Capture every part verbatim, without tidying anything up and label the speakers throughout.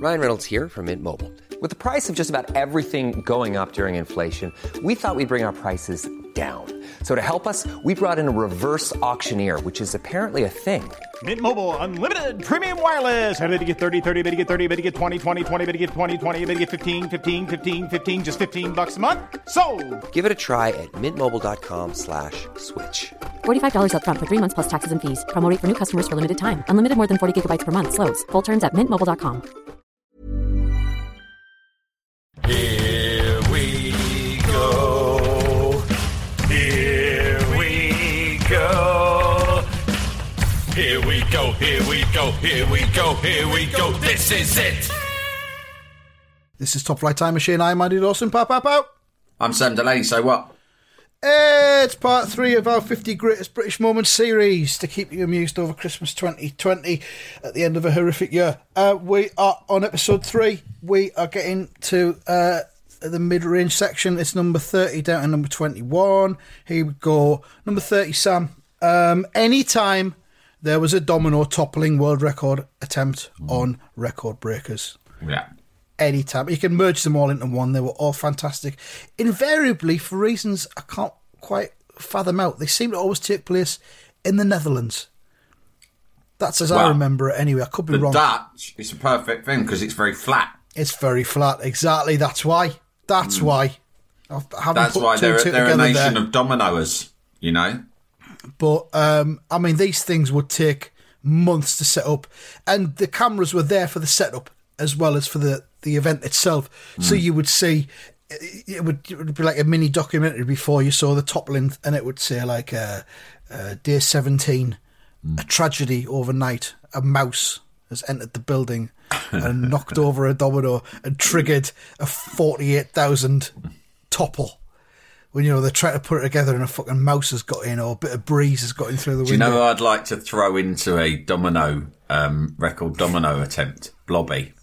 Speaker 1: Ryan Reynolds here from Mint Mobile. With the price of just about everything going up during inflation, we thought we'd bring our prices down. So to help us, we brought in a reverse auctioneer, which is apparently a thing.
Speaker 2: Mint Mobile Unlimited Premium Wireless. How to get thirty, thirty, how to get thirty, how to get twenty, twenty, twenty, how to get twenty, twenty, how to get fifteen, fifteen, fifteen, fifteen, just fifteen bucks a month? Sold!
Speaker 1: Give it a try at mintmobile.com slash switch.
Speaker 3: forty-five dollars up front for three months plus taxes and fees. Promo rate for new customers for limited time. Unlimited more than forty gigabytes per month. Slows full terms at mint mobile dot com.
Speaker 4: Here we go. Here we go. Here we go. Here we go. Here we go. Here we go. This is it.
Speaker 5: This is Top Flight Time Machine. I'm Andy Dawson. Pow, pow, pow.
Speaker 6: I'm Sam Delaney. So what?
Speaker 5: It's part three of our fifty Greatest British Moments series to keep you amused over Christmas twenty twenty at the end of a horrific year. Uh, we are on episode three. We are getting to uh, the mid-range section. It's number thirty down to number twenty-one. Here we go. Number thirty, Sam. Um, anytime there was a domino toppling world record attempt mm. on Record Breakers.
Speaker 6: Yeah.
Speaker 5: Anytime. You can merge them all into one. They were all fantastic. Invariably, for reasons I can't quite fathom out, they seem to always take place in the Netherlands. That's as well, I remember it anyway. I could be
Speaker 6: the
Speaker 5: wrong.
Speaker 6: The Dutch, it's a perfect thing because it's very flat.
Speaker 5: It's very flat, exactly. That's why. That's mm. why. I haven't
Speaker 6: That's
Speaker 5: put
Speaker 6: why
Speaker 5: two
Speaker 6: they're,
Speaker 5: two
Speaker 6: they're a nation
Speaker 5: there.
Speaker 6: of dominoes, you know?
Speaker 5: But, um, I mean, these things would take months to set up. And the cameras were there for the setup as well as for the, the event itself. Mm. So you would see, it would, it would be like a mini documentary before you saw the toppling, and it would say like uh, uh, day seventeen, mm. a tragedy overnight, a mouse has entered the building and knocked over a domino and triggered a forty-eight thousand topple. When, you know, they're trying to put it together and a fucking mouse has got in or a bit of breeze has got in through the
Speaker 6: Do
Speaker 5: window.
Speaker 6: Do you know who I'd like to throw into a domino, um, record domino attempt? Blobby.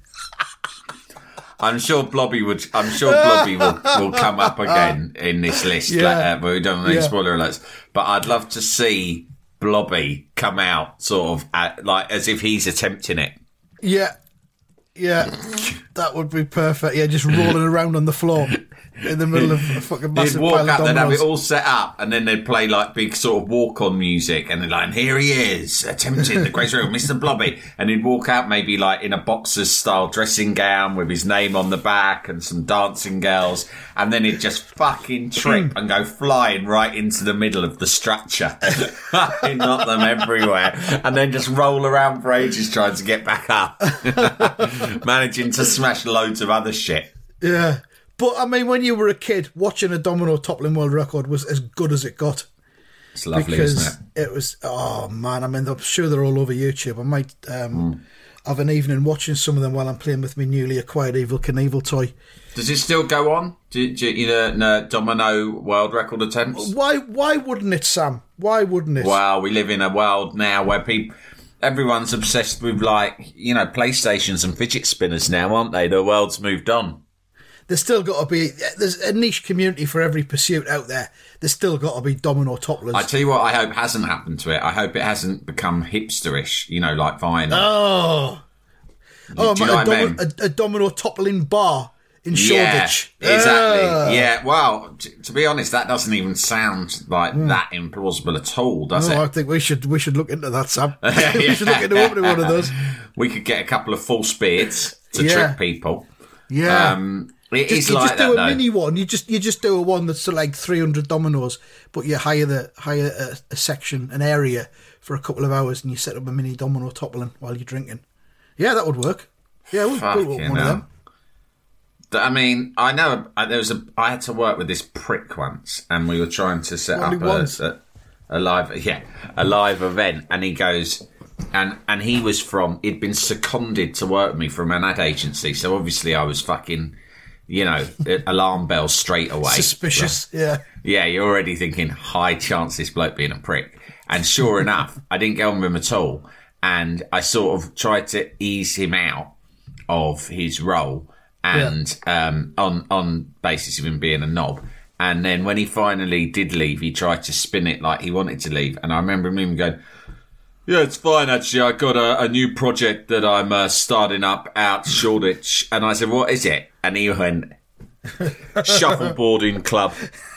Speaker 6: I'm sure Blobby would. I'm sure Blobby will, will come up again in this list.
Speaker 5: Yeah.
Speaker 6: Like, uh, but we don't need
Speaker 5: yeah.
Speaker 6: spoiler alerts. But I'd love to see Blobby come out, sort of at, like as if he's attempting it.
Speaker 5: Yeah, yeah, that would be perfect. Yeah, just rolling around on the floor in the middle of a fucking massive
Speaker 6: He'd walk
Speaker 5: pile
Speaker 6: up,
Speaker 5: of
Speaker 6: they'd have
Speaker 5: dominoes.
Speaker 6: it all set up, and then they'd play like big sort of walk-on music, and they're like, and here he is, attempting the great real Mister Blobby. And he'd walk out maybe like in a boxer's style dressing gown with his name on the back and some dancing girls, and then he'd just fucking trip and go flying right into the middle of the structure. He'd knock them everywhere, and then just roll around for ages trying to get back up, managing to smash loads of other shit.
Speaker 5: Yeah. But, I mean, when you were a kid, watching a domino toppling world record was as good as it got.
Speaker 6: It's lovely,
Speaker 5: because
Speaker 6: isn't it?
Speaker 5: It was, oh, man, I mean, I'm sure they're all over YouTube. I might um, mm. have an evening watching some of them while I'm playing with my newly acquired Evel Knievel toy.
Speaker 6: Does it still go on? Do, do you know no, domino world record attempts?
Speaker 5: Why Why wouldn't it, Sam? Why wouldn't it?
Speaker 6: Well, we live in a world now where people... Everyone's obsessed with, like, you know, PlayStations and fidget spinners now, aren't they? The world's moved on.
Speaker 5: There's still got to be, there's a niche community for every pursuit out there. There's still got to be domino topplers.
Speaker 6: I tell you what, I hope hasn't happened to it. I hope it hasn't become hipsterish, you know, like Vine.
Speaker 5: Oh.
Speaker 6: Do,
Speaker 5: oh,
Speaker 6: do you
Speaker 5: man,
Speaker 6: know
Speaker 5: a,
Speaker 6: what I
Speaker 5: domi-
Speaker 6: mean?
Speaker 5: a, a domino toppling bar in Shoreditch.
Speaker 6: Yeah, exactly.
Speaker 5: Uh.
Speaker 6: Yeah, well, t- to be honest, that doesn't even sound like mm. that implausible at all, does
Speaker 5: no,
Speaker 6: it?
Speaker 5: I think we should we should look into that, Sam. We should look into opening one of those.
Speaker 6: We could get a couple of false beards to
Speaker 5: yeah.
Speaker 6: trick people.
Speaker 5: Yeah.
Speaker 6: Um, It
Speaker 5: just,
Speaker 6: is
Speaker 5: you
Speaker 6: like
Speaker 5: just do
Speaker 6: that,
Speaker 5: a
Speaker 6: though.
Speaker 5: mini one. You just you just do a one that's like three hundred dominoes, but you hire the hire a, a section, an area for a couple of hours, and you set up a mini domino toppling while you're drinking. Yeah, that would work. Yeah, we'll put one
Speaker 6: hell.
Speaker 5: of them.
Speaker 6: I mean, I know I, there was a. I had to work with this prick once, and we were trying to set
Speaker 5: Only
Speaker 6: up
Speaker 5: once.
Speaker 6: a, a, a live, yeah, a live event, and he goes. And and he was from, he'd been seconded to work with me from an ad agency. So obviously I was fucking, you know, alarm bells straight away.
Speaker 5: Suspicious,
Speaker 6: like,
Speaker 5: yeah.
Speaker 6: Yeah, you're already thinking, high chance this bloke being a prick. And sure enough, I didn't get on with him at all. And I sort of tried to ease him out of his role and yeah. um, on, on basis of him being a knob. And then when he finally did leave, he tried to spin it like he wanted to leave. And I remember him going, Yeah, it's fine, actually. I got a, a new project that I'm uh, starting up out Shoreditch. And I said, what is it? And he went, Shuffleboarding Club.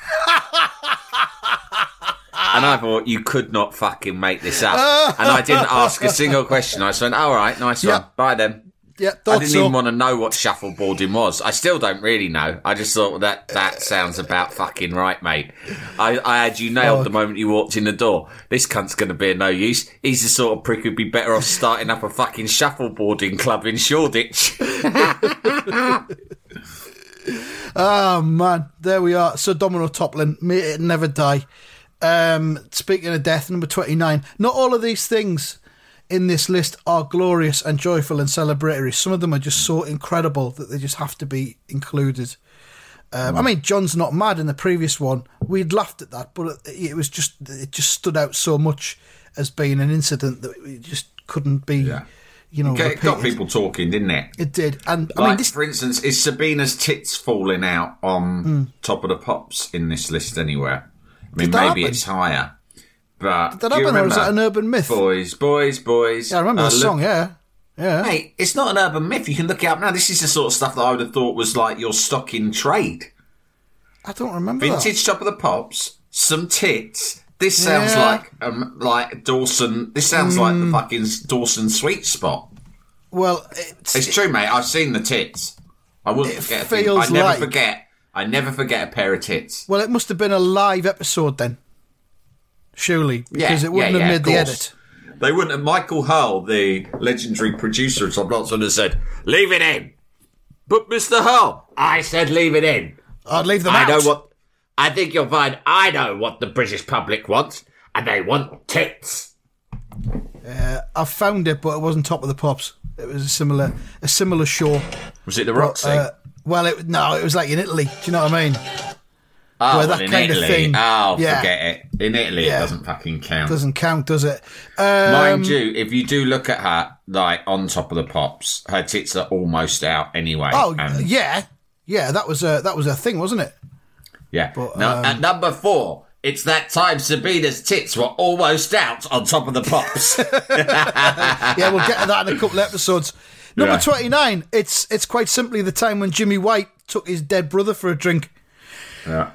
Speaker 6: And I thought, you could not fucking make this up. And I didn't ask a single question. I just went, all right, nice
Speaker 5: Yeah.
Speaker 6: one. Bye then.
Speaker 5: Yeah,
Speaker 6: I
Speaker 5: thought
Speaker 6: didn't
Speaker 5: so.
Speaker 6: even want to know what shuffleboarding was. I still don't really know. I just thought, well, that that sounds about fucking right, mate. I, I had you nailed
Speaker 5: Oh.
Speaker 6: the moment you walked in the door. This cunt's going to be of no use. He's the sort of prick who'd be better off starting up a fucking shuffleboarding club in Shoreditch.
Speaker 5: Oh, man. There we are. So, Domino Toplin, may it never die. Um, speaking of death, number twenty-nine. Not all of these things in this list are glorious and joyful and celebratory. Some of them are just so incredible that they just have to be included. Um, I mean, John's not mad in the previous one. We'd laughed at that, but it, it was just it just stood out so much as being an incident that it just couldn't be,
Speaker 6: Yeah.
Speaker 5: you know,
Speaker 6: It got
Speaker 5: repeated.
Speaker 6: people talking, didn't it?
Speaker 5: It did, and I
Speaker 6: Like,
Speaker 5: mean, this,
Speaker 6: for instance, is Sabina's tits falling out on Top of the Pops in this list anywhere? I mean,
Speaker 5: Did that
Speaker 6: maybe
Speaker 5: happen?
Speaker 6: it's higher. But
Speaker 5: did that
Speaker 6: do you
Speaker 5: happen, or was
Speaker 6: remember?
Speaker 5: that an urban myth?
Speaker 6: Boys, boys, boys.
Speaker 5: Yeah, I remember
Speaker 6: Uh,
Speaker 5: the
Speaker 6: look-
Speaker 5: song. Yeah, yeah.
Speaker 6: Mate, it's not an urban myth. You can look it up now. This is the sort of stuff that I would have thought was like your stock in trade.
Speaker 5: I don't remember that.
Speaker 6: Vintage Top of the Pops, some tits. This sounds
Speaker 5: Yeah.
Speaker 6: like um, like Dawson. This sounds like the fucking Dawson sweet spot.
Speaker 5: Well, it's,
Speaker 6: It's true, mate. I've seen the tits. I wouldn't
Speaker 5: It
Speaker 6: forget. A thing.
Speaker 5: feels
Speaker 6: I never
Speaker 5: like-
Speaker 6: forget. I never forget a pair of tits.
Speaker 5: well, it must have been a live episode then, surely, because
Speaker 6: Yeah,
Speaker 5: it wouldn't
Speaker 6: yeah,
Speaker 5: have
Speaker 6: yeah,
Speaker 5: made
Speaker 6: of
Speaker 5: the
Speaker 6: course.
Speaker 5: edit.
Speaker 6: They wouldn't have. Michael Hull, the legendary producer of Top Lots, would have said, "Leave it in." But Mister Hull, I said, "Leave it in."
Speaker 5: I'd leave them
Speaker 6: I
Speaker 5: out.
Speaker 6: know what. I think you'll find. I know what the British public wants, and they want tits.
Speaker 5: I found it, but it wasn't Top of the Pops. It was a similar, a similar show.
Speaker 6: Was it the Roxy?
Speaker 5: Uh, well, it, no, it was like in Italy. Do you know what I mean?
Speaker 6: oh,
Speaker 5: where
Speaker 6: well,
Speaker 5: that
Speaker 6: in
Speaker 5: kind of
Speaker 6: Italy.
Speaker 5: thing-
Speaker 6: Oh,
Speaker 5: yeah.
Speaker 6: forget it. In Italy,
Speaker 5: Yeah.
Speaker 6: it doesn't fucking count.
Speaker 5: Doesn't count, does it? Um,
Speaker 6: Mind you, if you do look at her, like on Top of the Pops, her tits are almost out anyway.
Speaker 5: Oh,
Speaker 6: and-
Speaker 5: yeah, yeah. That was a that was a thing, wasn't it?
Speaker 6: Yeah.
Speaker 5: But,
Speaker 6: now,
Speaker 5: um,
Speaker 6: at number four, it's that time Sabina's tits were almost out on Top of the Pops.
Speaker 5: Yeah, we'll get to that in a couple of episodes. Number
Speaker 6: Yeah.
Speaker 5: twenty-nine. It's it's quite simply the time when Jimmy White took his dead brother for a drink.
Speaker 6: yeah.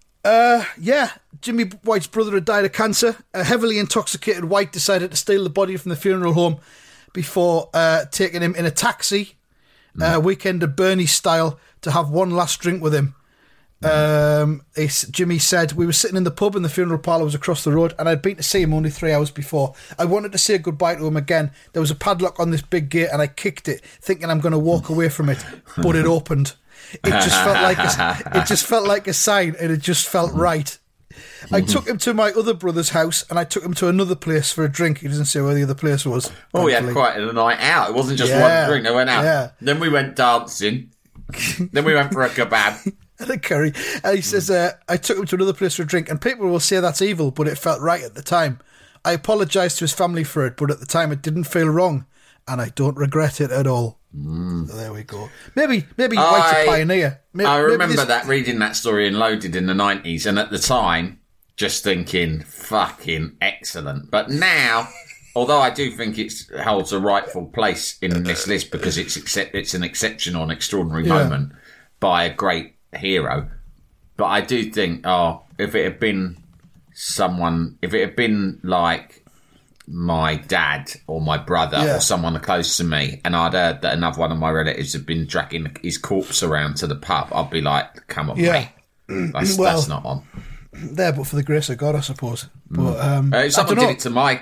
Speaker 5: Yeah, Jimmy White's brother had died of cancer. A heavily intoxicated White decided to steal the body from the funeral home before uh, taking him in a taxi, uh, weekend at Bernie style, to have one last drink with him. Um, he s- Jimmy said, "We were sitting in the pub and the funeral parlour was across the road, and I'd been to see him only three hours before. I wanted to say goodbye to him again. There was a padlock on this big gate and I kicked it, thinking I'm going to walk away from it, but it opened. It just felt like a, it just felt like a sign, and it just felt right. I took him to my other brother's house, and I took him to another place for a drink. He doesn't say where the other place was.
Speaker 6: Oh, we had
Speaker 5: thankfully.
Speaker 6: quite a night out. It wasn't just
Speaker 5: Yeah.
Speaker 6: one drink. They went out.
Speaker 5: Yeah.
Speaker 6: Then we went dancing. Then we went for a kebab.
Speaker 5: And a curry. And he says, uh, I took him to another place for a drink, and people will say that's evil, but it felt right at the time. I apologised to his family for it, but at the time it didn't feel wrong, and I don't regret it at all.
Speaker 6: Mm.
Speaker 5: So there we go. Maybe, maybe White's a
Speaker 6: I-
Speaker 5: pioneer. Maybe,
Speaker 6: I
Speaker 5: maybe
Speaker 6: remember
Speaker 5: this-
Speaker 6: that, reading that story in Loaded in the nineties, and at the time, just thinking, fucking excellent. But now, although I do think it holds a rightful place in this list because it's accept, it's an exceptional and extraordinary
Speaker 5: Yeah.
Speaker 6: moment by a great hero, but I do think, oh, if it had been someone, if it had been like my dad or my brother
Speaker 5: Yeah.
Speaker 6: or someone close to me, and I'd heard that another one of my relatives had been dragging his corpse around to the pub, I'd be like, come on,
Speaker 5: Yeah.
Speaker 6: mate. That's,
Speaker 5: Well,
Speaker 6: that's not on.
Speaker 5: there, but for the grace of God, I suppose. But um,
Speaker 6: Uh, if
Speaker 5: I
Speaker 6: someone
Speaker 5: don't know.
Speaker 6: did it to my,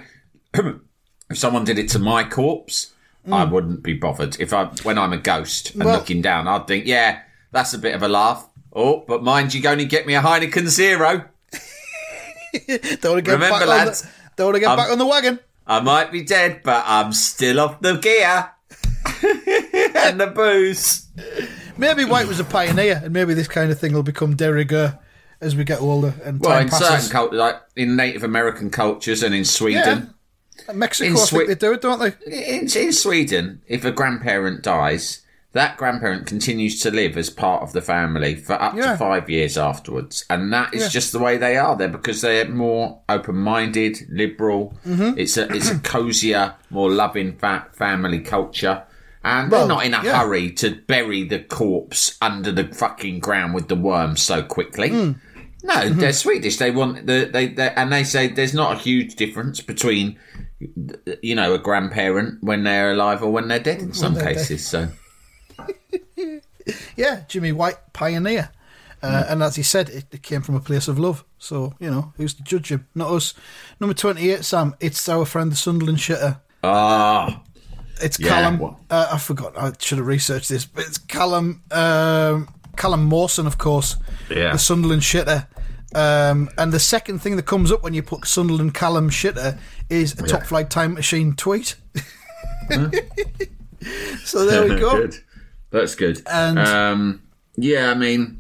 Speaker 6: if someone did it to my corpse, I wouldn't be bothered. If I, when I'm a ghost and
Speaker 5: Well-
Speaker 6: looking down, I'd think, yeah, that's a bit of a laugh. Oh, but mind you, only get me a Heineken Zero.
Speaker 5: Don't want to get
Speaker 6: Remember,
Speaker 5: back
Speaker 6: lads,
Speaker 5: on the, don't want to get
Speaker 6: um,
Speaker 5: back on the wagon.
Speaker 6: I might be dead, but I'm still off the gear and the booze.
Speaker 5: Maybe White was a pioneer, and maybe this kind of thing will become de rigueur as we get older and
Speaker 6: Well,
Speaker 5: time
Speaker 6: in
Speaker 5: passes.
Speaker 6: certain cultures, like in Native American cultures and in Sweden,
Speaker 5: Mexico,
Speaker 6: in
Speaker 5: I think
Speaker 6: Swe-
Speaker 5: they do it, don't they?
Speaker 6: in, in Sweden, if a grandparent dies, that grandparent continues to live as part of the family for up
Speaker 5: Yeah.
Speaker 6: to five years afterwards. And that is
Speaker 5: Yeah.
Speaker 6: just the way they are there because they're more open-minded, liberal.
Speaker 5: Mm-hmm.
Speaker 6: It's a it's a cosier, more loving fa- family culture. And
Speaker 5: Well,
Speaker 6: they're not in a
Speaker 5: yeah.
Speaker 6: hurry to bury the corpse under the fucking ground with the worms so quickly.
Speaker 5: Mm.
Speaker 6: No,
Speaker 5: Mm-hmm.
Speaker 6: they're Swedish. They want the they, they and they say there's not a huge difference between, you know, a grandparent when they're alive or when they're dead in some
Speaker 5: they're
Speaker 6: cases. So
Speaker 5: Yeah, Jimmy White, pioneer. Uh, And as he said, it, it came from a place of love. So, you know, who's to judge him? Not us. Number twenty-eight, Sam. It's our friend, the Sunderland shitter.
Speaker 6: ah,
Speaker 5: It's
Speaker 6: Yeah,
Speaker 5: Callum.
Speaker 6: what?
Speaker 5: Uh, I forgot. I should have researched this. But it's Callum um, Callum Mawson, of course.
Speaker 6: Yeah.
Speaker 5: The Sunderland shitter. Um, and the second thing that comes up when you put Sunderland Callum shitter is a Top Flight Time Machine tweet. So there we go.
Speaker 6: Good. That's good.
Speaker 5: And-
Speaker 6: um, yeah, I mean,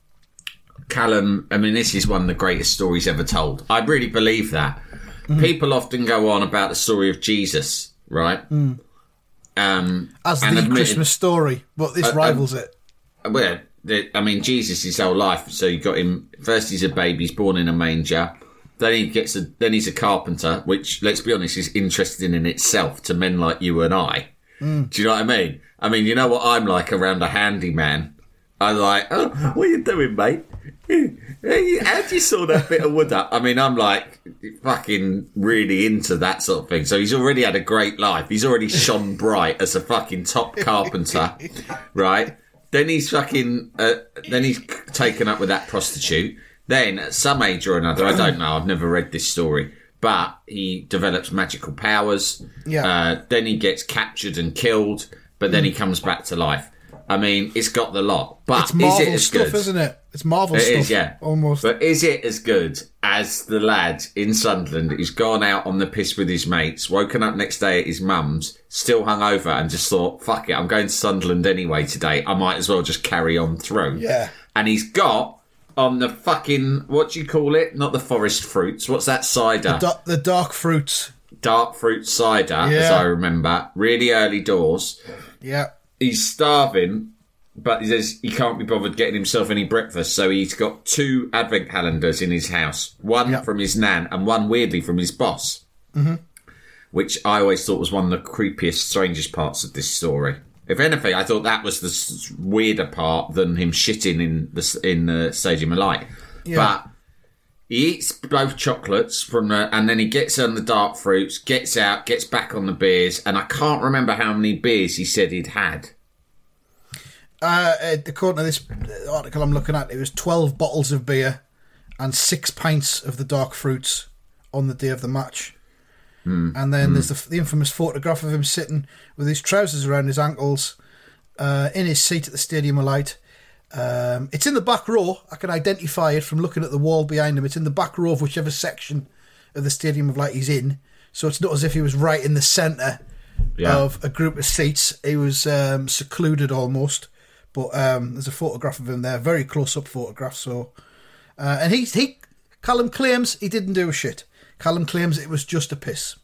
Speaker 6: Callum. I mean, this is one of the greatest stories ever told. I really believe that.
Speaker 5: Mm-hmm.
Speaker 6: People often go on about the story of Jesus, right?
Speaker 5: Mm.
Speaker 6: Um,
Speaker 5: As
Speaker 6: and
Speaker 5: the
Speaker 6: admitted-
Speaker 5: Christmas story, but this
Speaker 6: Uh,
Speaker 5: rivals it.
Speaker 6: Well, the, I mean, Jesus his whole life. So you got him. First, he's a baby. He's born in a manger. Then he gets a. Then he's a carpenter, which, let's be honest, is interesting in itself to men like you and I.
Speaker 5: Mm.
Speaker 6: Do you know what I mean? I mean, you know what I'm like around a handyman. I'm like, oh, what are you doing, mate? How'd you saw that bit of wood up? I mean, I'm like fucking really into that sort of thing. So he's already had a great life. He's already shone bright as a fucking top carpenter, right? Then he's fucking, uh, then he's taken up with that prostitute. Then at some age or another, I don't know, I've never read this story, but he develops magical powers.
Speaker 5: Yeah.
Speaker 6: Uh, then he gets captured and killed, but then he comes back to life. I mean, it's got the lot. But
Speaker 5: It's Marvel
Speaker 6: is it as
Speaker 5: stuff,
Speaker 6: good?
Speaker 5: isn't it? It's Marvel
Speaker 6: It
Speaker 5: stuff.
Speaker 6: is, yeah.
Speaker 5: Almost.
Speaker 6: But is it as good as the lad in Sunderland who's gone out on the piss with his mates, woken up next day at his mum's, still hungover, and just thought, fuck it, I'm going to Sunderland anyway today. I might as well just carry on through.
Speaker 5: Yeah.
Speaker 6: And he's got on the fucking, what do you call it? Not the forest fruits. What's that cider?
Speaker 5: Da- the dark fruits.
Speaker 6: Dark fruit cider, as
Speaker 5: Yeah.
Speaker 6: I remember. Really early doors.
Speaker 5: Yeah.
Speaker 6: He's starving, but he says he can't be bothered getting himself any breakfast, so he's got two advent calendars in his house. One
Speaker 5: Yep.
Speaker 6: from his nan and one, weirdly, from his boss. Mm-hmm. Which I always thought was one of the creepiest, strangest parts of this story. If anything, I thought that was the s- weirder part than him shitting in the, s- in the Stadium of Light.
Speaker 5: Yeah.
Speaker 6: But he eats both chocolates from the, and then he gets on the dark fruits, gets out, gets back on the beers, and I can't remember how many beers he said he'd had.
Speaker 5: Uh, according to this article I'm looking at, it was twelve bottles of beer and six pints of the dark fruits on the day of the match.
Speaker 6: Mm.
Speaker 5: And then mm. there's the, the infamous photograph of him sitting with his trousers around his ankles uh, in his seat at the Stadium of Light. Um, it's in the back row. I can identify it from looking at the wall behind him. It's in the back row of whichever section of the Stadium of Light he's in. So it's not as if he was right in the centre
Speaker 6: Yeah.
Speaker 5: of a group of seats. He was um, secluded almost. But um, there's a photograph of him there, very close-up photograph. So, uh, and he, he, Callum claims he didn't do a shit. Callum claims it was just a piss.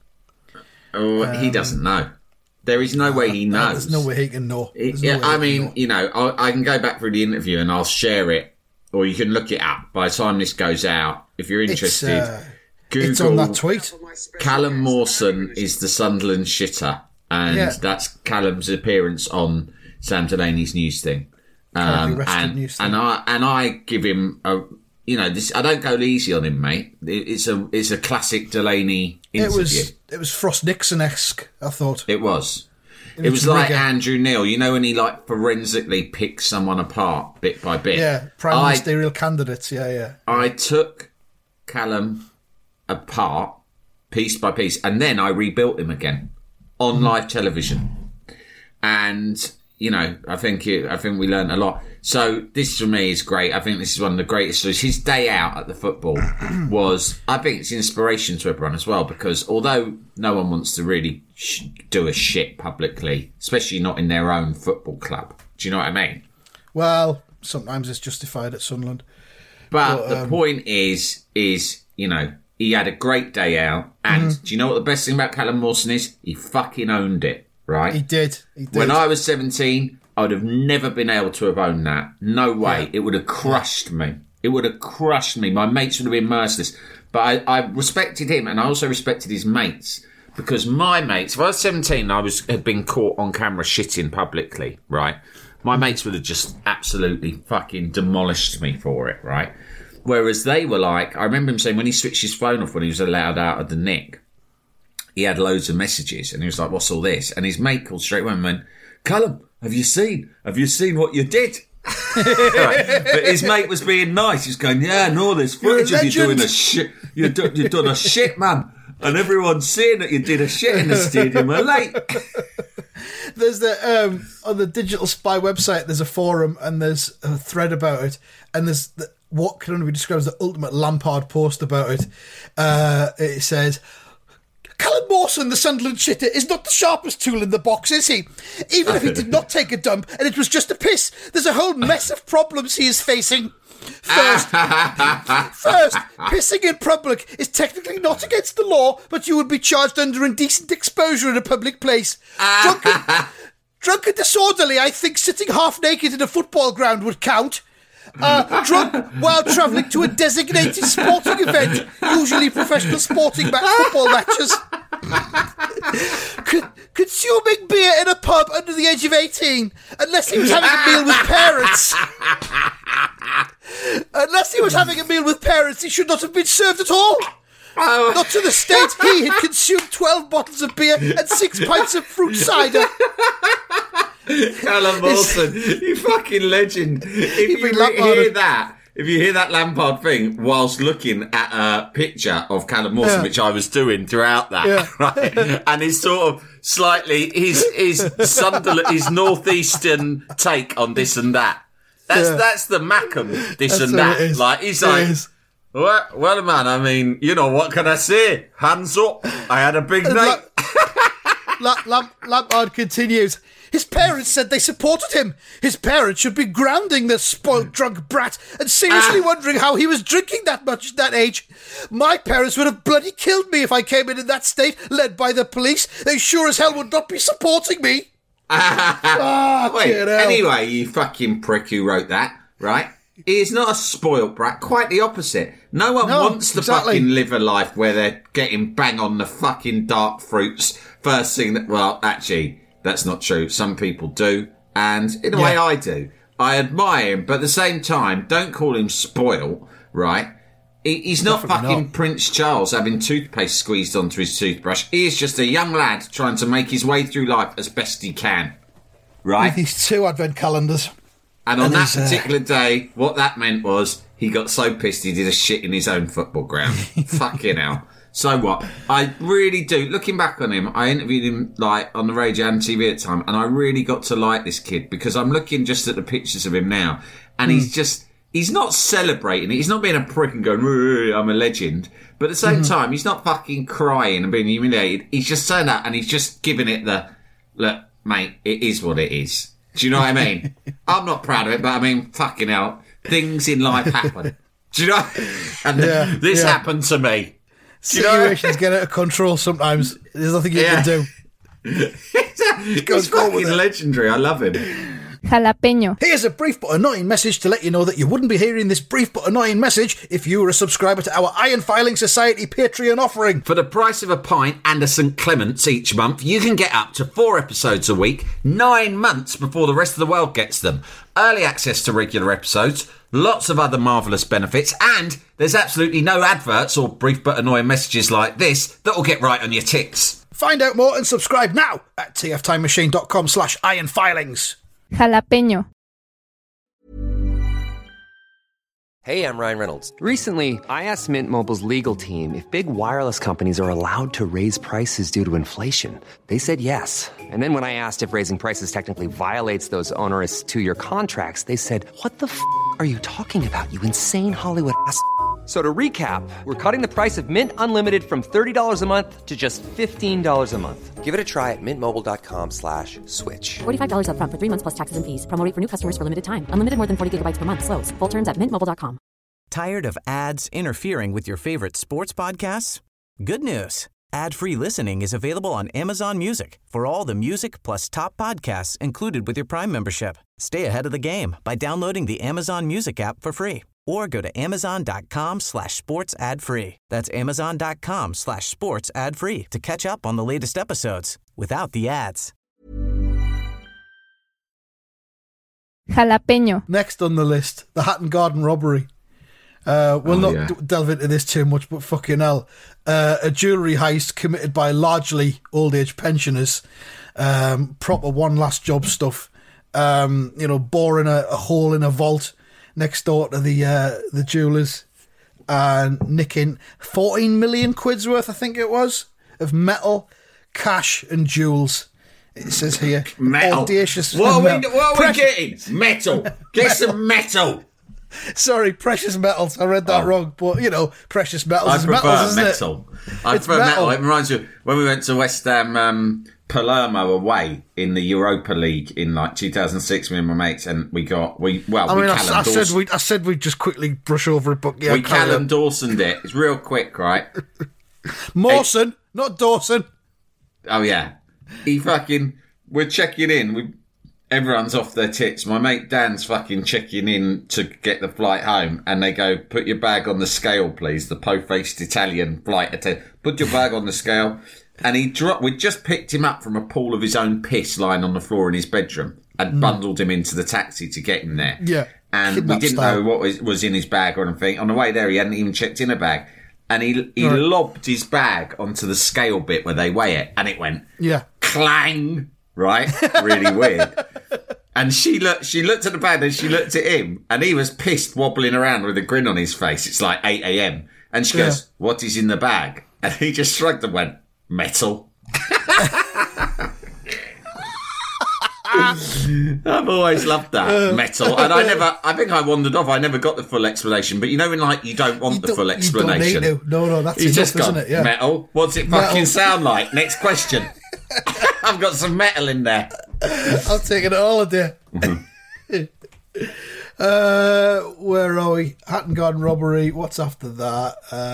Speaker 6: Oh,
Speaker 5: Um,
Speaker 6: he doesn't know. There is no way he knows.
Speaker 5: There's no way he can know. There's no
Speaker 6: Yeah,
Speaker 5: way
Speaker 6: I
Speaker 5: he can
Speaker 6: mean,
Speaker 5: know.
Speaker 6: you know, I, I can go back through the interview and I'll share it, or you can look it up by the time this goes out. If you're
Speaker 5: It's,
Speaker 6: interested,
Speaker 5: uh,
Speaker 6: Google
Speaker 5: it's on that tweet.
Speaker 6: Callum Mawson is the Sunderland shitter, and
Speaker 5: Yeah.
Speaker 6: that's Callum's appearance on Sam Delaney's news thing.
Speaker 5: Currently
Speaker 6: Um,
Speaker 5: rested
Speaker 6: and,
Speaker 5: news thing.
Speaker 6: and I and I give him a, you know, this. I don't go easy on him, mate. It, it's a it's a classic Delaney
Speaker 5: It
Speaker 6: interview.
Speaker 5: was it was Frost Nixon-esque, I thought.
Speaker 6: It was.
Speaker 5: In
Speaker 6: It
Speaker 5: its
Speaker 6: was like
Speaker 5: rigour.
Speaker 6: Andrew Neil, you know, when he like forensically picks someone apart bit by bit.
Speaker 5: Yeah, prime
Speaker 6: I,
Speaker 5: ministerial candidates. Yeah, yeah.
Speaker 6: I took Callum apart piece by piece, and then I rebuilt him again on live television. And you know, I think it, I think we learned a lot. So this for me is great. I think this is one of the greatest stories. His day out at the football was, I think it's inspiration to everyone as well, because although no one wants to really sh- do a shit publicly, especially not in their own football club. Do you know what I mean?
Speaker 5: Well, sometimes it's justified at Sunderland.
Speaker 6: But,
Speaker 5: But,
Speaker 6: the
Speaker 5: um,
Speaker 6: point is, is, you know, he had a great day out. And
Speaker 5: Mm-hmm.
Speaker 6: do you know what the best thing about Callum Mawson is? He fucking owned it, right?
Speaker 5: He did. He did.
Speaker 6: When I was seventeen, I would have never been able to have owned that. No way. Yeah. It would have crushed me. It would have crushed me. My mates would have been merciless. But I, I respected him, and I also respected his mates. Because my mates, if I was seventeen, I was had been caught on camera shitting publicly, right? My mates would have just absolutely fucking demolished me for it, right? Whereas they were like, I remember him saying when he switched his phone off when he was allowed out of the nick, he had loads of messages, and he was like, what's all this? And his mate called straight away and went, Callum, have you seen? Have you seen what you did? Right. But his mate was being nice. He was going, yeah, no, there's footage of you doing a shit. You've done, you've done a shit, man. And everyone's saying that you did a shit in the stadium. We're late.
Speaker 5: There's the um, on the Digital Spy website. There's a forum and there's a thread about it, and there's the, what can only be described as the ultimate Lampard post about it. Uh, it says, Callum Mawson, the Sunderland shitter, is not the sharpest tool in the box, is he? Even if he did not take a dump and it was just a piss, there's a whole mess of problems he is facing. First, first, pissing in public is technically not against the law, but you would be charged under indecent exposure in a public place. Drunk and, drunk and disorderly, I think sitting half naked in a football ground would count. Uh, drunk while travelling to a designated sporting event, usually professional sporting match football matches. Con- consuming beer in a pub under the age of eighteen, unless he was having a meal with parents. Unless he was having a meal with parents, he should not have been served at all. Oh. Not to the state he had consumed twelve bottles of beer and six pints of fruit cider.
Speaker 6: Callum Mawson, you fucking legend. If you re- hear that, if you hear that Lampard thing whilst looking at a picture of Callum Mawson, yeah. which I was doing throughout that, yeah. right? And his sort of slightly, his, his Sunderland, his northeastern take on this and that. That's, yeah. that's the Mackham, this that's and that. Like, he's it like, is. Well, well, man, I mean, you know, what can I say? Hands up. I had a big night.
Speaker 5: Lamp- Lamp- Lampard continues. His parents said they supported him. His parents should be grounding the spoiled drunk brat and seriously ah. wondering how he was drinking that much at that age. My parents would have bloody killed me if I came in in that state, led by the police. They sure as hell would not be supporting me.
Speaker 6: oh, Wait, anyway, you fucking prick who wrote that, right? He is not a spoiled brat, quite the opposite. No one no, wants to exactly. fucking live a life where they're getting bang on the fucking dark fruits first thing that, well, actually, that's not true. Some people do, and in a yeah. way I do. I admire him, but at the same time, don't call him spoiled, right? He, he's not Definitely fucking not. Prince Charles having toothpaste squeezed onto his toothbrush. He is just a young lad trying to make his way through life as best he can, right?
Speaker 5: With these two advent calendars.
Speaker 6: And on and that particular uh... day, what that meant was he got so pissed he did a shit in his own football ground. Fucking hell. So what? I really do. Looking back on him, I interviewed him like on the radio and T V at the time, and I really got to like this kid because I'm looking just at the pictures of him now, and mm. he's just, he's not celebrating it. He's not being a prick and going, I'm a legend. But at the same mm. time, he's not fucking crying and being humiliated. He's just saying that, and he's just giving it the, look, mate, it is what it is. Do you know what I mean? I'm not proud of it, but I mean, fucking hell, things in life happen. Do you know? And yeah, this yeah. happened to me.
Speaker 5: Situations get out of control sometimes. There's nothing you yeah. can do.
Speaker 6: He's fucking legendary. I love him.
Speaker 7: Jalapeño.
Speaker 5: Here's a brief but annoying message to let you know that you wouldn't be hearing this brief but annoying message if you were a subscriber to our Iron Filing Society Patreon offering.
Speaker 6: For the price of a pint and a Saint Clement's each month, you can get up to four episodes a week, nine months before the rest of the world gets them. Early access to regular episodes, lots of other marvellous benefits, and there's absolutely no adverts or brief but annoying messages like this that'll get right on your ticks.
Speaker 5: Find out more and subscribe now at tftimemachine.com slash ironfilings.
Speaker 7: Jalapeño.
Speaker 1: Hey, I'm Ryan Reynolds. Recently, I asked Mint Mobile's legal team if big wireless companies are allowed to raise prices due to inflation. They said yes. And then when I asked if raising prices technically violates those onerous two-year contracts, they said, what the f*** are you talking about, you insane Hollywood ass f- So to recap, we're cutting the price of Mint Unlimited from thirty dollars a month to just fifteen dollars a month. Give it a try at mintmobile.com slash switch.
Speaker 3: forty-five dollars up front for three months plus taxes and fees. Promo rate for new customers for limited time. Unlimited more than forty gigabytes per month. Slows full terms at mint mobile dot com.
Speaker 8: Tired of ads interfering with your favorite sports podcasts? Good news. Ad-free listening is available on Amazon Music for all the music plus top podcasts included with your Prime membership. Stay ahead of the game by downloading the Amazon Music app for free or go to amazon.com slash sports ad free. That's amazon.com slash sports ad free to catch up on the latest episodes without the ads.
Speaker 7: Jalapeño.
Speaker 5: Next on the list, the Hatton Garden robbery. Uh, we'll
Speaker 6: Oh,
Speaker 5: not
Speaker 6: yeah.
Speaker 5: d- delve into this too much, but fucking hell. Uh, a jewellery heist committed by largely old-age pensioners. Um, proper one last job stuff. Um, you know, boring a, a hole in a vault next door to the uh, the jewellers and nicking fourteen million quid's worth, I think it was, of metal, cash and jewels. It says here.
Speaker 6: Metal.
Speaker 5: Audacious.
Speaker 6: What are we,
Speaker 5: metal.
Speaker 6: what are we
Speaker 5: Precious-
Speaker 6: getting? Metal. Get some metal.
Speaker 5: Sorry, precious metals. I read that
Speaker 6: Oh.
Speaker 5: wrong, but you know, precious metals
Speaker 6: I
Speaker 5: is
Speaker 6: prefer
Speaker 5: metals, isn't
Speaker 6: metal.
Speaker 5: it?
Speaker 6: I
Speaker 5: It's
Speaker 6: prefer metal.
Speaker 5: metal.
Speaker 6: It reminds you when we went to West Ham um, Palermo away in the Europa League in like two thousand six. Me and my mates, and we got we well
Speaker 5: I
Speaker 6: we
Speaker 5: mean, I,
Speaker 6: Callum
Speaker 5: I said
Speaker 6: Dawson-
Speaker 5: we, I said we'd just quickly brush over it, but yeah,
Speaker 6: we
Speaker 5: carry
Speaker 6: Callum
Speaker 5: on.
Speaker 6: Dawsoned it. It's real quick, right?
Speaker 5: Mawson, not Dawson.
Speaker 6: Oh yeah, he fucking. We're checking in. We everyone's off their tits. My mate Dan's fucking checking in to get the flight home, and they go, "Put your bag on the scale, please." The po-faced Italian flight attendant. Put your bag on the scale, and he dropped. We just picked him up from a pool of his own piss lying on the floor in his bedroom, and bundled him into the taxi to get him there.
Speaker 5: Yeah,
Speaker 6: and we
Speaker 5: kidnap
Speaker 6: didn't
Speaker 5: style.
Speaker 6: know what was, was in his bag or anything. On the way there, he hadn't even checked in a bag. And he he
Speaker 5: Right.
Speaker 6: lobbed his bag onto the scale bit where they weigh it, and it went
Speaker 5: Yeah.
Speaker 6: clang, right? Really weird. And she looked, she looked at the bag and she looked at him, and he was pissed, wobbling around with a grin on his face. It's like eight a.m. And she
Speaker 5: Yeah.
Speaker 6: goes, "What is in the bag?" And he just shrugged and went, "Metal." I've always loved that, metal. And I never, I think I wandered off. I never got the full explanation. But you know when like you don't want
Speaker 5: You
Speaker 6: the
Speaker 5: don't-
Speaker 6: full
Speaker 5: you
Speaker 6: explanation.
Speaker 5: don't need to. No, no, that's
Speaker 6: You
Speaker 5: enough,
Speaker 6: just
Speaker 5: isn't
Speaker 6: got
Speaker 5: it? Yeah.
Speaker 6: metal. What's it
Speaker 5: Metal.
Speaker 6: fucking sound like? Next question. I've got some metal in there.
Speaker 5: I'll take it all a day. uh, where are we? Hatton Garden robbery. What's after that?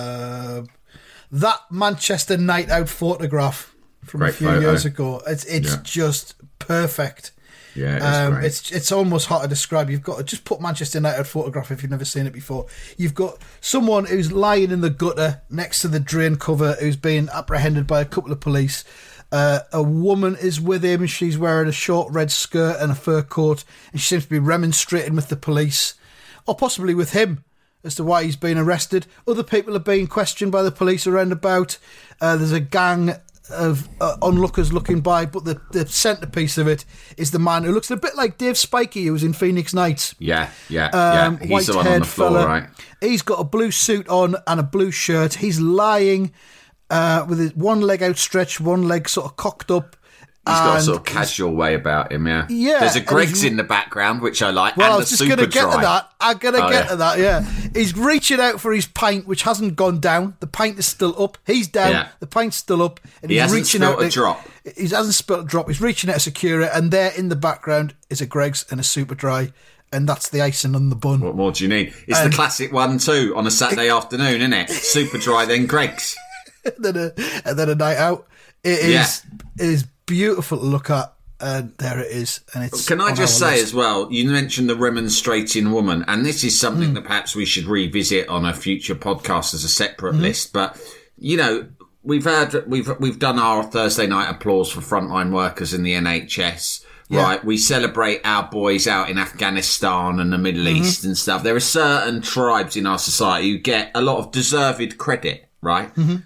Speaker 5: Uh, that Manchester night out photograph from
Speaker 6: Great
Speaker 5: a few
Speaker 6: photo.
Speaker 5: years ago. It's it's
Speaker 6: Yeah.
Speaker 5: just perfect.
Speaker 6: Yeah, it's
Speaker 5: Um,
Speaker 6: great.
Speaker 5: it's it's almost hard to describe. You've got to just put Manchester United photograph if you've never seen it before. You've got someone who's lying in the gutter next to the drain cover who's being apprehended by a couple of police. Uh, a woman is with him. She's wearing a short red skirt and a fur coat, and she seems to be remonstrating with the police, or possibly with him, as to why he's been arrested. Other people are being questioned by the police around about. Uh, there's a gang of uh, onlookers looking by, but the, the centrepiece of it is the man who looks a bit like Dave Spikey, who was in Phoenix Nights.
Speaker 6: Yeah, yeah,
Speaker 5: Um,
Speaker 6: yeah. He's the one on
Speaker 5: white-haired
Speaker 6: the floor,
Speaker 5: fella.
Speaker 6: right?
Speaker 5: He's got a blue suit on and a blue shirt. He's lying uh, with his one leg outstretched, one leg sort of cocked up.
Speaker 6: He's got a
Speaker 5: and
Speaker 6: sort of casual way about him, yeah.
Speaker 5: Yeah,
Speaker 6: There's a
Speaker 5: and
Speaker 6: Greg's
Speaker 5: he's-
Speaker 6: in the background, which I like,
Speaker 5: Well,
Speaker 6: and
Speaker 5: I
Speaker 6: the
Speaker 5: was just
Speaker 6: super
Speaker 5: going to get
Speaker 6: dry.
Speaker 5: to that. I'm going to
Speaker 6: Oh,
Speaker 5: get
Speaker 6: yeah.
Speaker 5: to that, yeah. He's reaching out for his pint, which hasn't gone down. The pint is still up. He's down.
Speaker 6: Yeah.
Speaker 5: The pint's still up. And
Speaker 6: He
Speaker 5: he's
Speaker 6: hasn't
Speaker 5: reaching
Speaker 6: spilt
Speaker 5: out
Speaker 6: a
Speaker 5: to-
Speaker 6: drop.
Speaker 5: He hasn't spilt a drop. He's reaching out to secure it. And there in the background is a Greg's and a super dry. And that's the icing on the bun.
Speaker 6: What more do you need? It's
Speaker 5: And-
Speaker 6: the classic one, too, on a Saturday afternoon, isn't it? Super dry, then Greg's.
Speaker 5: and, then a, and then a night out. It is,
Speaker 6: Yeah.
Speaker 5: it is beautiful to look at. And there it is. And it's
Speaker 6: Can I
Speaker 5: on
Speaker 6: just
Speaker 5: our
Speaker 6: say
Speaker 5: list.
Speaker 6: as well, you mentioned the remonstrating woman, and this is something
Speaker 5: Hmm.
Speaker 6: that perhaps we should revisit on a future podcast as a separate
Speaker 5: Mm-hmm.
Speaker 6: list. But, you know, we've had, we've, we've done our Thursday night applause for frontline workers in the N H S.
Speaker 5: Yeah.
Speaker 6: Right, we celebrate our boys out in Afghanistan and the Middle
Speaker 5: Mm-hmm.
Speaker 6: East and stuff. There are certain tribes in our society who get a lot of deserved credit, right?
Speaker 5: Mm-hmm.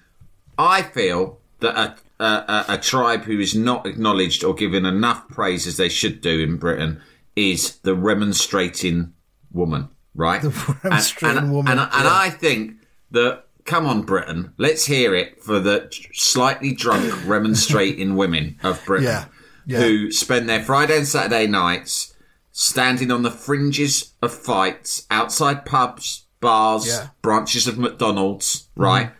Speaker 6: I feel that a, a, a, a tribe who is not acknowledged or given enough praise as they should do in Britain is the remonstrating woman, right?
Speaker 5: The remonstrating
Speaker 6: and, and,
Speaker 5: woman,
Speaker 6: And, and
Speaker 5: yeah.
Speaker 6: I think that, come on, Britain, let's hear it for the slightly drunk remonstrating women of Britain
Speaker 5: Yeah, yeah.
Speaker 6: who spend their Friday and Saturday nights standing on the fringes of fights outside pubs, bars,
Speaker 5: Yeah.
Speaker 6: branches of McDonald's, right?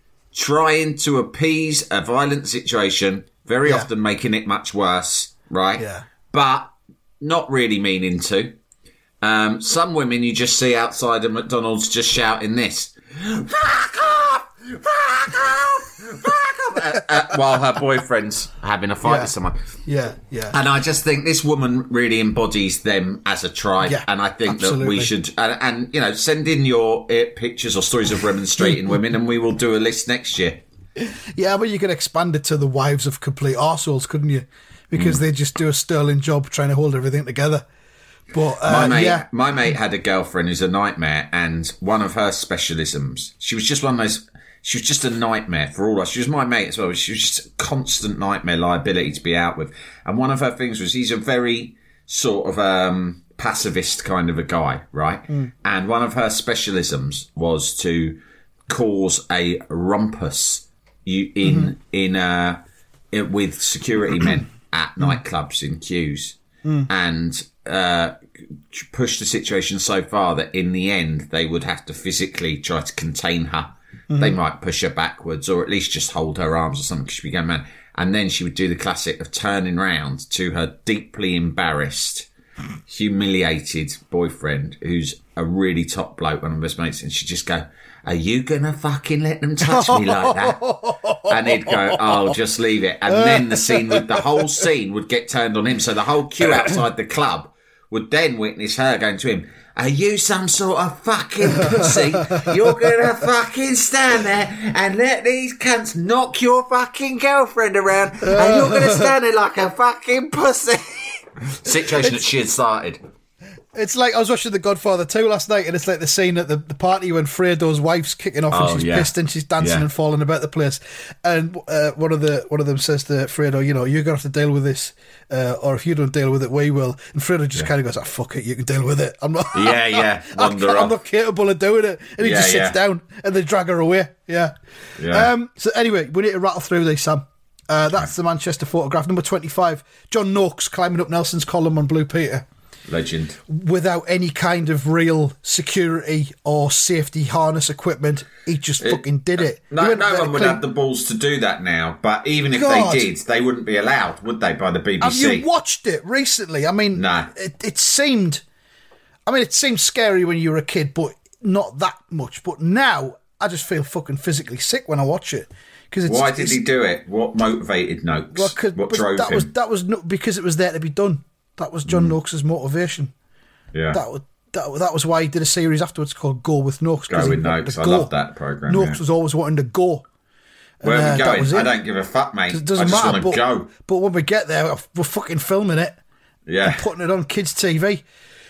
Speaker 6: Trying to appease a violent situation, very
Speaker 5: Yeah.
Speaker 6: often making it much worse, right?
Speaker 5: Yeah.
Speaker 6: But not really meaning to. Um, some women you just see outside of McDonald's just shouting this. Fuck off! Fuck off! Fuck off! uh, uh, while her boyfriend's having a fight
Speaker 5: Yeah.
Speaker 6: with someone.
Speaker 5: Yeah, yeah.
Speaker 6: And I just think this woman really embodies them as a tribe.
Speaker 5: Yeah,
Speaker 6: and I think
Speaker 5: absolutely.
Speaker 6: that we should, and, and, you know, send in your uh, pictures or stories of remonstrating women and we will do a list next year.
Speaker 5: Yeah, but you could expand it to the wives of complete arseholes, couldn't you? Because mm. they just do a sterling job trying to hold everything together. But uh,
Speaker 6: my mate,
Speaker 5: yeah.
Speaker 6: my mate had a girlfriend who's a nightmare, and one of her specialisms, she was just one of those. She was just a nightmare for all us. She was my mate as well. She was just a constant nightmare liability to be out with. And one of her things was he's a very sort of um, pacifist kind of a guy, right? Mm. And one of her specialisms was to cause a rumpus in mm-hmm. in uh, with security men at nightclubs in queues, mm. and uh, push the situation so far that in the end they would have to physically try to contain her. Mm-hmm. They might push her backwards or at least just hold her arms or something because she'd be going mad. And then she would do the classic of turning round to her deeply embarrassed, humiliated boyfriend, who's a really top bloke, one of his mates, and she'd just go, "Are you going to fucking let them touch me like that?" And he'd go, "Oh, just leave it." And then the scene would, the whole scene would get turned on him. So the whole queue outside the club would then witness her going to him, "Are you some sort of fucking pussy? You're going to fucking stand there and let these cunts knock your fucking girlfriend around and you're going to stand there like a fucking pussy." Situation that she had started.
Speaker 5: It's like I was watching The Godfather two last night, and it's like the scene at the, the party when Fredo's wife's kicking off,
Speaker 6: Oh,
Speaker 5: and she's
Speaker 6: yeah.
Speaker 5: pissed and she's dancing
Speaker 6: Yeah.
Speaker 5: and falling about the place. And uh, one of the one of them says to Fredo, "You know, you're gonna have to deal with this, uh, or if you don't deal with it, we will." And Fredo just kind of goes, "Oh, fuck it, you can deal with it. I'm not.
Speaker 6: Yeah, yeah.
Speaker 5: I
Speaker 6: Wander
Speaker 5: can't- I'm
Speaker 6: off.
Speaker 5: not capable of doing it." And he
Speaker 6: Yeah,
Speaker 5: just sits
Speaker 6: yeah.
Speaker 5: down, and they drag her away. Yeah.
Speaker 6: Yeah.
Speaker 5: Um. So anyway, we need to rattle through these, Sam. Uh, that's the Manchester photograph, number twenty-five. John Noakes climbing up Nelson's column on Blue Peter.
Speaker 6: Legend.
Speaker 5: Without any kind of real security or safety harness equipment. He just
Speaker 6: It-
Speaker 5: fucking did it. He
Speaker 6: No,
Speaker 5: went
Speaker 6: no
Speaker 5: there
Speaker 6: one
Speaker 5: to
Speaker 6: would
Speaker 5: clean-
Speaker 6: have the balls to do that now. But even if
Speaker 5: God.
Speaker 6: they did, they wouldn't be allowed, would they, by the B B
Speaker 5: Have
Speaker 6: C?
Speaker 5: you watched it recently? I mean,
Speaker 6: No.
Speaker 5: it, it seemed... I mean, it seemed scary when you were a kid, but not that much. But now, I just feel fucking physically sick when I watch it. Cause it's,
Speaker 6: Why did
Speaker 5: it's,
Speaker 6: he do it? What motivated Noakes?
Speaker 5: Well, 'cause-
Speaker 6: what
Speaker 5: but
Speaker 6: drove
Speaker 5: that
Speaker 6: him?
Speaker 5: was that was no, because it was there to be done. That was John
Speaker 6: Mm.
Speaker 5: Noakes' motivation.
Speaker 6: yeah.
Speaker 5: That was that, that was why he did a series afterwards called Go with Noakes. 'cause
Speaker 6: Go
Speaker 5: he
Speaker 6: with
Speaker 5: wanted
Speaker 6: Noakes.
Speaker 5: to
Speaker 6: I
Speaker 5: go.
Speaker 6: love that programme.
Speaker 5: Noakes
Speaker 6: yeah.
Speaker 5: was always wanting to go.
Speaker 6: Where
Speaker 5: And,
Speaker 6: are
Speaker 5: uh,
Speaker 6: we
Speaker 5: that
Speaker 6: going?
Speaker 5: was
Speaker 6: I
Speaker 5: it.
Speaker 6: don't give a fuck, mate.
Speaker 5: It doesn't
Speaker 6: I just
Speaker 5: matter.
Speaker 6: want to
Speaker 5: But,
Speaker 6: go.
Speaker 5: but when we get there, we're fucking filming it,
Speaker 6: Yeah.
Speaker 5: putting it on kids' T V.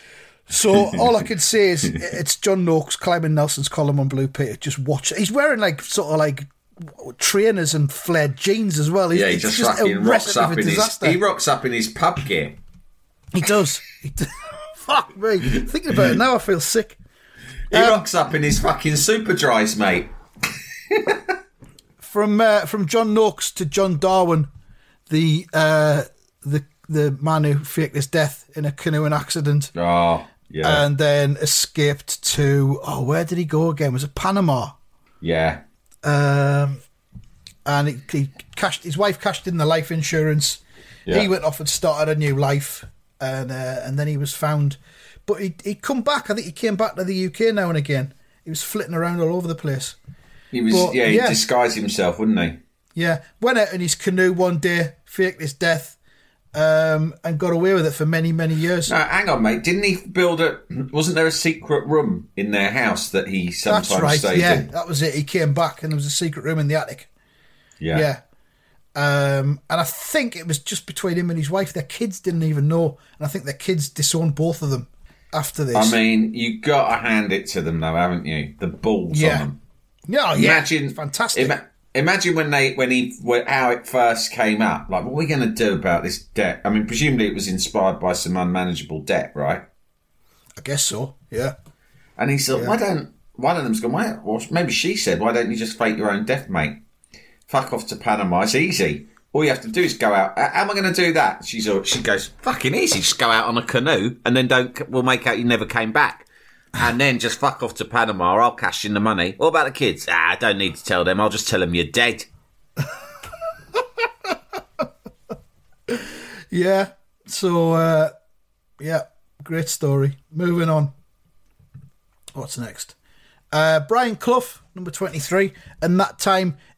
Speaker 5: So all I can say is it's John Noakes climbing Nelson's column on Blue Peter. Just watch it. He's wearing like sort of like trainers and flared jeans as well. He's,
Speaker 6: Yeah, he
Speaker 5: it's
Speaker 6: just,
Speaker 5: just a
Speaker 6: fucking rocks
Speaker 5: recipe
Speaker 6: up
Speaker 5: for
Speaker 6: in his.
Speaker 5: disaster.
Speaker 6: He rocks up in his pub gear.
Speaker 5: He does. He does. Fuck me. Thinking about it now, I feel sick.
Speaker 6: He
Speaker 5: Um,
Speaker 6: rocks up in his fucking super dries, mate.
Speaker 5: From uh, from John Noakes to John Darwin, the uh, the the man who faked his death in a canoeing accident,
Speaker 6: Oh, yeah,
Speaker 5: and then escaped to oh, where did he go again? Was it Panama?
Speaker 6: yeah.
Speaker 5: Um, and he, he cashed his wife cashed in the life insurance.
Speaker 6: Yeah.
Speaker 5: He went off and started a new life, and uh, and then he was found. But he he'd come back. I think he came back to the U K now and again. He was flitting around all over the place.
Speaker 6: He was,
Speaker 5: But,
Speaker 6: yeah, he'd
Speaker 5: yeah.
Speaker 6: disguise himself, wouldn't he?
Speaker 5: Yeah, went out in his canoe one day, faked his death, um, and got away with it for many, many years.
Speaker 6: No, hang on, mate. Didn't he build a? Wasn't there a secret room in their house that he sometimes
Speaker 5: That's right.
Speaker 6: stayed
Speaker 5: Yeah,
Speaker 6: in?
Speaker 5: that was it. He came back, and there was a secret room in the attic.
Speaker 6: Yeah.
Speaker 5: Yeah. Um, and I think it was just between him and his wife. Their kids didn't even know, and I think their kids disowned both of them after this.
Speaker 6: I mean, you got to hand it to them, though, haven't you? The balls
Speaker 5: Yeah.
Speaker 6: on them.
Speaker 5: yeah, yeah,
Speaker 6: Imagine,
Speaker 5: it's fantastic.
Speaker 6: ima- imagine when they, when he, when, how it first came up. Like, what are we going to do about this debt? I mean, presumably it was inspired by some unmanageable debt, right?
Speaker 5: I guess so. Yeah.
Speaker 6: And he said, why don't, one of them's gone, why, or maybe she said, why don't you just fake your own death, mate? Fuck off to Panama, it's easy. All you have to do is go out. How am I going to do that? She's all, she goes, fucking easy. Just go out on a canoe and then don't. We'll make out you never came back, and then just fuck off to Panama. Or I'll cash in the money. What about the kids? Ah, I don't need to tell them. I'll just tell them you're dead.
Speaker 5: Yeah. So, uh, yeah, great story. Moving on. What's next? Uh, Brian Clough, number twenty-three, and that time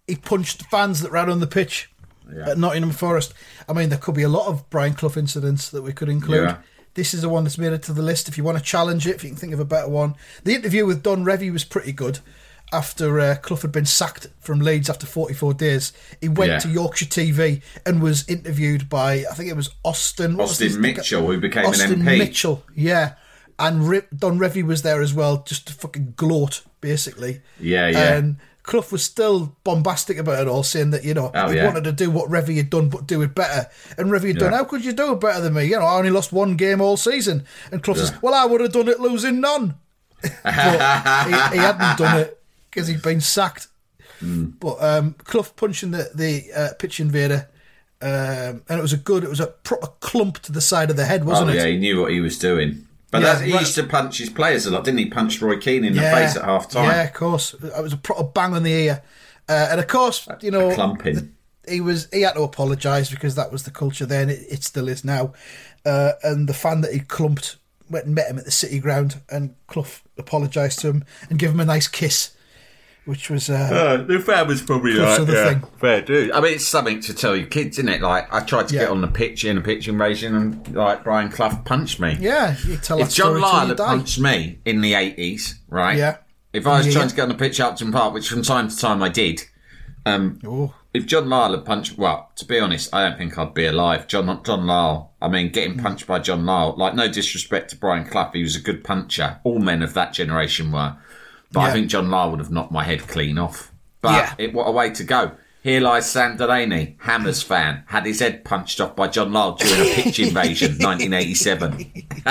Speaker 5: he punched fans that ran on the pitch yeah. at Nottingham Forest. I mean, there could be a lot of Brian Clough incidents that we could include. Yeah. This is the one that's made it to the list. If you want to challenge it, if you can think of a better one. The interview with Don Revie was pretty good. After uh, Clough had been sacked from Leeds after forty-four days, he went yeah. to Yorkshire T V and was interviewed by, I think it was Austin...
Speaker 6: Austin Mitchell, who became
Speaker 5: Austin
Speaker 6: an M P.
Speaker 5: Mitchell, yeah. And Re- Don Revie was there as well, just to fucking gloat, basically.
Speaker 6: Yeah, yeah.
Speaker 5: And Clough was still bombastic about it all, saying that, you know,
Speaker 6: oh,
Speaker 5: he
Speaker 6: yeah.
Speaker 5: wanted to do what Revie had done, but do it better. And Revie had yeah. done, how could you do it better than me? You know, I only lost one game all season. And Clough yeah. says, well, I would have done it losing none. But he, he hadn't done it because he'd been sacked. Mm. But um, Clough punching the, the uh, pitch invader, um, and it was a good, it was a proper clump to the side of the head, wasn't
Speaker 6: oh,
Speaker 5: it?
Speaker 6: yeah, he knew what he was doing. But
Speaker 5: yeah,
Speaker 6: that, he
Speaker 5: right.
Speaker 6: used to punch his players a lot, didn't he? Punched Roy Keane in
Speaker 5: yeah,
Speaker 6: the face at half time.
Speaker 5: Yeah, of course. It was a proper bang on the ear. Uh, and of course, you know,
Speaker 6: a clumping.
Speaker 5: The, he was he had to apologise because that was the culture then. It, it still is now. Uh, and the fan that he clumped went and met him at the City Ground, and Clough apologised to him and gave him a nice kiss. Which was... Uh,
Speaker 6: uh, the fan was probably
Speaker 5: like,
Speaker 6: yeah,
Speaker 5: thing.
Speaker 6: fair dude. I mean, it's something to tell your kids, isn't it? Like, I tried to
Speaker 5: yeah.
Speaker 6: get on the pitch in a pitch invasion and, like, Brian Clough punched me.
Speaker 5: Yeah, you tell
Speaker 6: If
Speaker 5: that
Speaker 6: John
Speaker 5: story
Speaker 6: Lyle
Speaker 5: till
Speaker 6: had
Speaker 5: you
Speaker 6: punched me in the eighties, right?
Speaker 5: Yeah.
Speaker 6: If I was
Speaker 5: yeah.
Speaker 6: trying to get on the pitch at Upton Park, which from time to time I did, um,
Speaker 5: Ooh.
Speaker 6: if John Lyle had punched... Well, to be honest, I don't think I'd be alive. John John Lyle, I mean, getting punched by John Lyle, like, no disrespect to Brian Clough, he was a good puncher. All men of that generation were. But yeah. I think John Lyle would have knocked my head clean off. But
Speaker 5: yeah.
Speaker 6: it, what a way to go. Here lies Sam Delaney, Hammers fan, had his head punched off by John Lyle during a pitch invasion, nineteen eighty-seven.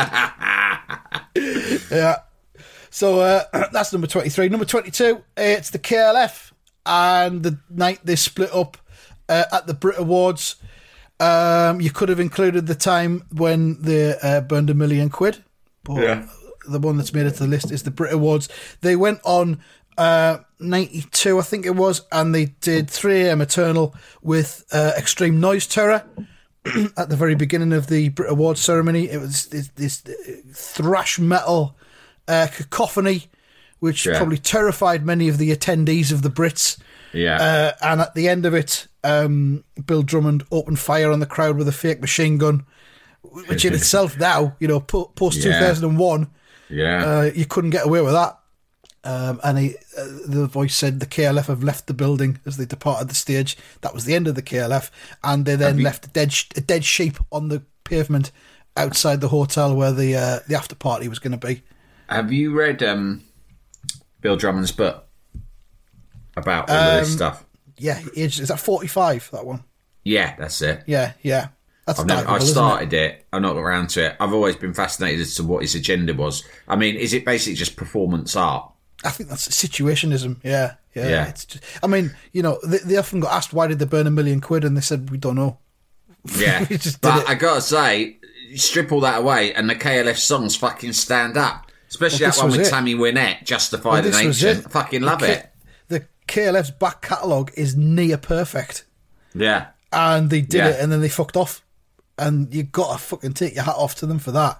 Speaker 5: Yeah. So uh, that's number twenty-three. Number twenty-two, it's the K L F. And the night they split up uh, at the Brit Awards, um, you could have included the time when they uh, burned a million quid. But
Speaker 6: yeah.
Speaker 5: the one that's made it to the list is the Brit Awards. They went on... Uh, ninety-two, I think it was, and they did three A M Eternal with uh, Extreme Noise Terror at the very beginning of the Brit Awards ceremony. It was this, this thrash metal uh, cacophony, which
Speaker 6: yeah.
Speaker 5: probably terrified many of the attendees of the Brits.
Speaker 6: Yeah.
Speaker 5: Uh, and at the end of it, um, Bill Drummond opened fire on the crowd with a fake machine gun, which in itself now, you know, post two thousand one,
Speaker 6: yeah.
Speaker 5: uh, you couldn't get away with that. Um, and he, uh, the voice said the K L F have left the building as they departed the stage. That was the end of the K L F, and they then
Speaker 6: you,
Speaker 5: left a dead a dead sheep on the pavement outside the hotel where the uh, the after party was going to be.
Speaker 6: Have you read um, Bill Drummond's book about all
Speaker 5: um,
Speaker 6: of this stuff?
Speaker 5: Yeah, is that forty-five? That one?
Speaker 6: Yeah, that's it.
Speaker 5: Yeah, yeah. That's
Speaker 6: I've never, I
Speaker 5: isn't
Speaker 6: started
Speaker 5: it?
Speaker 6: it. I've not got around to it. I've always been fascinated as to what his agenda was. I mean, is it basically just performance art?
Speaker 5: I think that's situationism. Yeah, yeah.
Speaker 6: yeah.
Speaker 5: It's just, I mean, you know, they, they often got asked why did they burn a million quid, and they said we don't know.
Speaker 6: Yeah,
Speaker 5: we just did
Speaker 6: but
Speaker 5: it.
Speaker 6: I gotta say, strip all that away, and the K L F songs fucking stand up. Especially
Speaker 5: well,
Speaker 6: that one with
Speaker 5: it.
Speaker 6: Tammy Wynette, Justify
Speaker 5: well,
Speaker 6: the Nation. I fucking love
Speaker 5: the K-
Speaker 6: it.
Speaker 5: The K L F's back catalogue is near perfect.
Speaker 6: Yeah,
Speaker 5: and they did
Speaker 6: yeah.
Speaker 5: it, and then they fucked off, and you got to fucking take your hat off to them for that.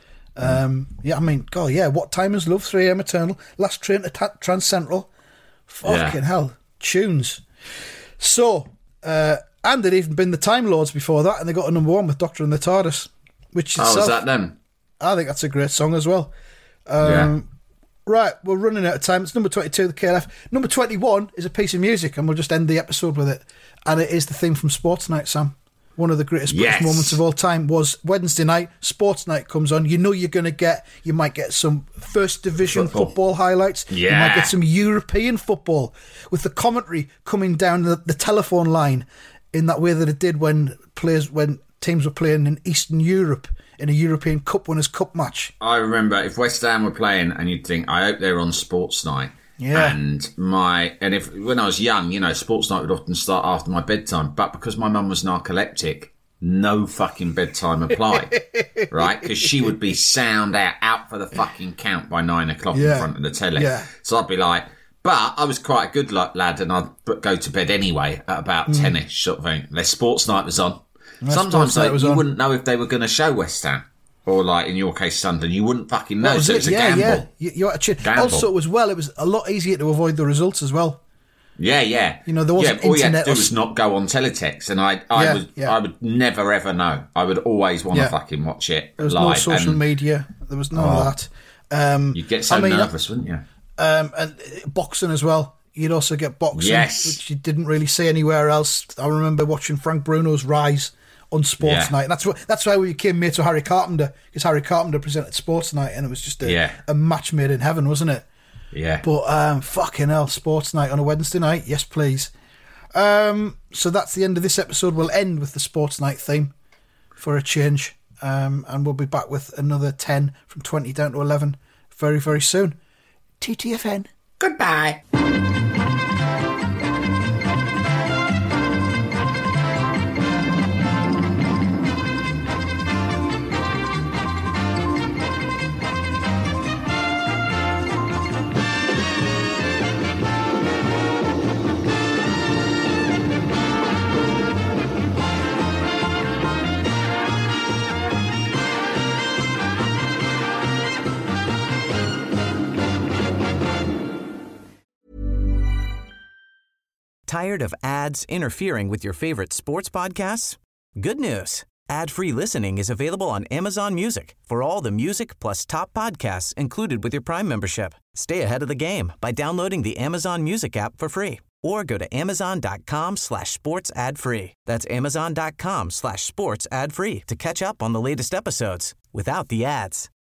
Speaker 5: Um, yeah, I mean, God, yeah. What Time Is Love? three A M Eternal, Last Train to ta- Trans Central. Fucking
Speaker 6: yeah.
Speaker 5: hell, tunes. So, uh, and they'd even been the Time Lords before that, and they got a number one with Doctor and the TARDIS, which
Speaker 6: oh,
Speaker 5: itself,
Speaker 6: was that them?
Speaker 5: I think that's a great song as well. Um,
Speaker 6: yeah.
Speaker 5: Right, we're running out of time. It's number twenty-two, the K L F. Number twenty-one is a piece of music, and we'll just end the episode with it. And it is the theme from Sports Night, Sam. One of the greatest
Speaker 6: yes.
Speaker 5: moments of all time was Wednesday night. Sports Night comes on. You know you're going to get, you might get some First Division football, football highlights.
Speaker 6: Yeah.
Speaker 5: You might get some European football with the commentary coming down the, the telephone line in that way that it did when players, when teams were playing in Eastern Europe in a European Cup Winners' Cup match.
Speaker 6: I remember if West Ham were playing, and you'd think, I hope they're on Sports Night.
Speaker 5: Yeah.
Speaker 6: And my and if when I was young, you know, Sports Night would often start after my bedtime. But because my mum was narcoleptic, no fucking bedtime applied, right? Because she would be sound out, out for the fucking count by nine o'clock
Speaker 5: Yeah.
Speaker 6: in front of the telly.
Speaker 5: Yeah.
Speaker 6: So I'd be like, but I was quite a good lad, and I'd go to bed anyway at about
Speaker 5: Mm.
Speaker 6: ten-ish sort of thing. Their Sports Night was on.
Speaker 5: Their
Speaker 6: Sometimes
Speaker 5: Sports Night
Speaker 6: like,
Speaker 5: was
Speaker 6: you
Speaker 5: on.
Speaker 6: wouldn't know if they were going to show West Ham. Or, like, in your case, Sunderland, you wouldn't fucking know,
Speaker 5: That was
Speaker 6: so
Speaker 5: it.
Speaker 6: it's a
Speaker 5: yeah,
Speaker 6: gamble.
Speaker 5: yeah. You, you had to cheer.
Speaker 6: Gamble.
Speaker 5: Also, as well, it was a lot easier to avoid the results as well.
Speaker 6: Yeah, yeah.
Speaker 5: You know, there wasn't
Speaker 6: yeah, all you had
Speaker 5: internet
Speaker 6: to
Speaker 5: or
Speaker 6: do was
Speaker 5: s-
Speaker 6: not go on teletext, and I, I
Speaker 5: Yeah,
Speaker 6: would,
Speaker 5: yeah.
Speaker 6: I would never ever know. I would always want to
Speaker 5: Yeah.
Speaker 6: fucking watch it
Speaker 5: There was
Speaker 6: live.
Speaker 5: no social
Speaker 6: and
Speaker 5: media. There was none
Speaker 6: Oh.
Speaker 5: of that. Um,
Speaker 6: You'd get so
Speaker 5: I mean,
Speaker 6: nervous, wouldn't you?
Speaker 5: Um, and uh, boxing as well. You'd also get boxing,
Speaker 6: Yes.
Speaker 5: which you didn't really see anywhere else. I remember watching Frank Bruno's Rise on Sports
Speaker 6: Yeah.
Speaker 5: Night. That's what. That's why we became mates with Harry Carpenter, because Harry Carpenter presented Sports Night, and it was just a,
Speaker 6: Yeah.
Speaker 5: a match made in heaven, wasn't it?
Speaker 6: Yeah.
Speaker 5: But um, fucking hell, Sports Night on a Wednesday night, yes please. Um, so that's the end of this episode. We'll end with the Sports Night theme for a change, um, and we'll be back with another ten from twenty down to eleven very very soon. T T F N.
Speaker 6: Goodbye.
Speaker 8: Tired of ads interfering with your favorite sports podcasts? Good news. Ad-free listening is available on Amazon Music for all the music plus top podcasts included with your Prime membership. Stay ahead of the game by downloading the Amazon Music app for free or go to amazon.com slash sports ad free. That's amazon.com slash sports ad free to catch up on the latest episodes without the ads.